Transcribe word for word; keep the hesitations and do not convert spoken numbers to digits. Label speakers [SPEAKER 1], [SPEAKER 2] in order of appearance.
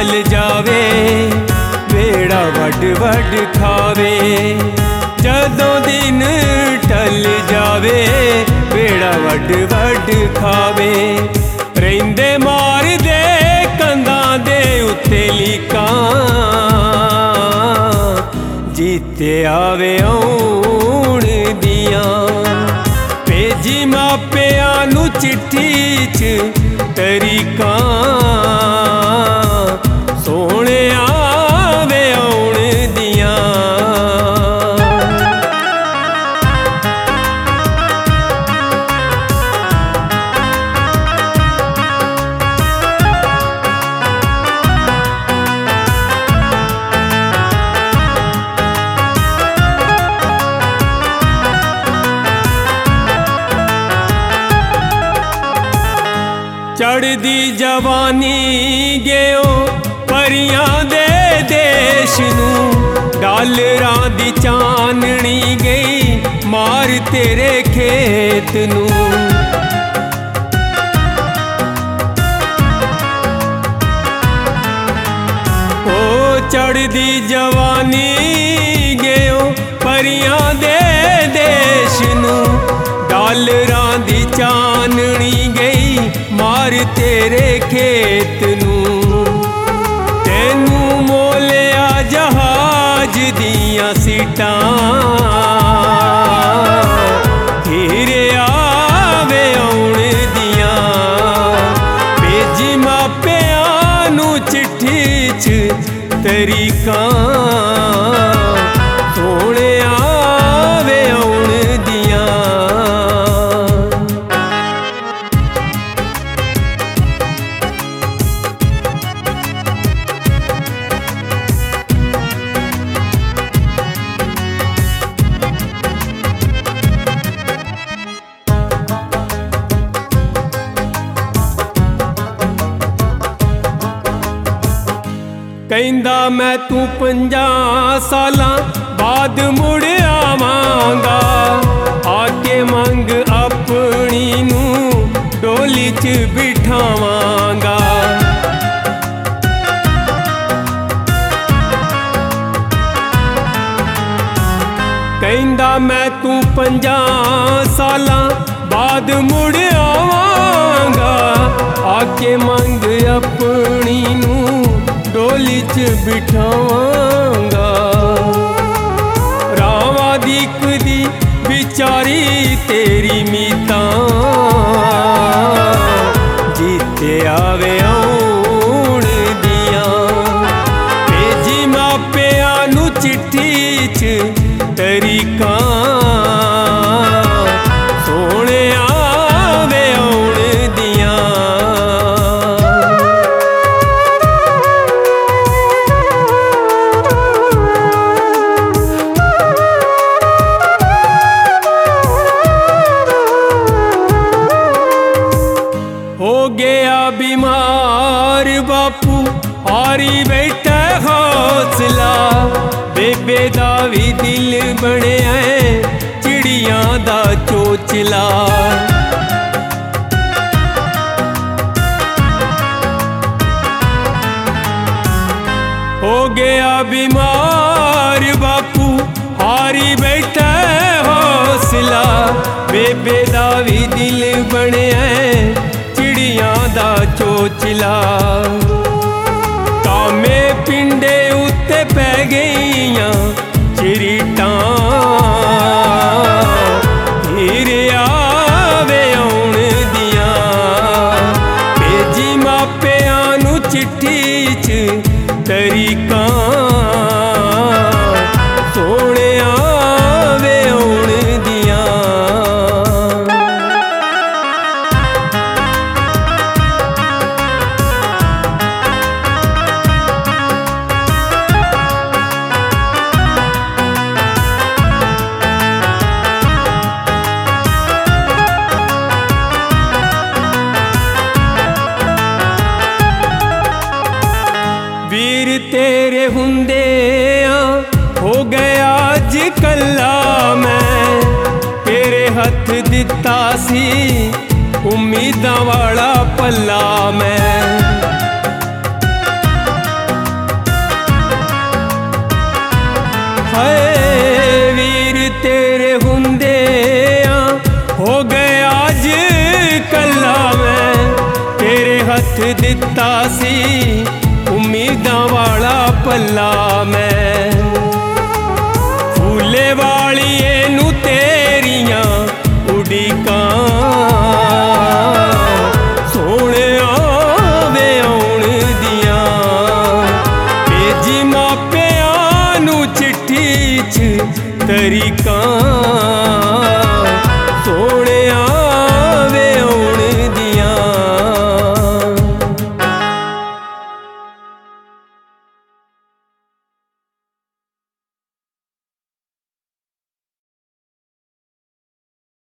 [SPEAKER 1] टल जावे बेड़ा वड वड खावे। जदों दिन टल जावे बेड़ा वड वड खावे। रहिंदे मार दे कंधां दे उत्ते लीकां जीते आवे आउण दियां। भेजी मापियां नूं चिट्ठी च तरीकां सोहणे आवे आउण दियां। चढ़दी जवानी गयो परियां दे देश नूं। डालरां दी चाननी गई मार तेरे खेत नूं। ओ चढ़दी जवानी गयो परियां दे देश नूं। डालरां दी चाननी गई मार तेरे खेत नूं। तैनू मोलिया जहाज दियां सीटां हीरे आवे आउण दियां। भेजी मापियां नूं चिट्ठी च तरीकां सोहणे आवे आउण दियां। कहंदा मैं तू पंजा सालां बाद मुड़ आवांगा। आके मंग अपनी नूं डोली च बिठावांगा। कहंदा मैं तू पंजा सालां बाद मुड़ आवांगा। आके मंग अपनी नूं डोली च बिठावांगा। रावां दिखदी बिचारी तेरी मीतां जीते आवे आउण दियां। भेजी मापियां नूं चिट्ठी च तरीकां सोहणे आवे आउण दियां। हो गया बीमार बापू हारी बैठा हौसला। बेबे दा भी दिल बनिया है चिड़ियां दा चोचला। हो गया बीमार बापू हारी बैठा हौसला। बेबे दा भी दिल बनिया है चिड़ियां दा चोचला। कामे पिंडे उत्ते पै गईयां चिरीटां हीरे आवे आउण दियां। भेजी मापियां नूं चिट्ठी च तरीकां सोहणे आवे आउण दियां। वीर तेरे हुंदे हो गया अज कल्ला। मैं तेरे हथ दिता सी उम्मीदां वाला पल्ला। मैं ਹਾਏ ਵੀਰ ਤੇਰੇ ਹੁੰਦਿਆਂ ਹੋ ਗਿਆ ਅੱਜ ਕੱਲਾ ਮੈਂ, ਤੇਰੇ ਹੱਥ ਦਿੱਤਾ ਸੀ ਉਮੀਦਾਂ ਵਾਲਾ ਪੱਲਾ ਮੈਂ। ਫੂਲੇ ਵਾਲੀਏ ਨੂੰ ਤੇਰੀਆਂ ਉਡੀਕਾਂ ਸੋਹਣਿਆ ਵੇ ਆਉਣ ਦੀਆਂ, ਭੇਜੀ ਮਾਪਿਆਂ ਨੂੰ ਚਿੱਠੀ 'ਚ ਤਰੀਕਾਂ।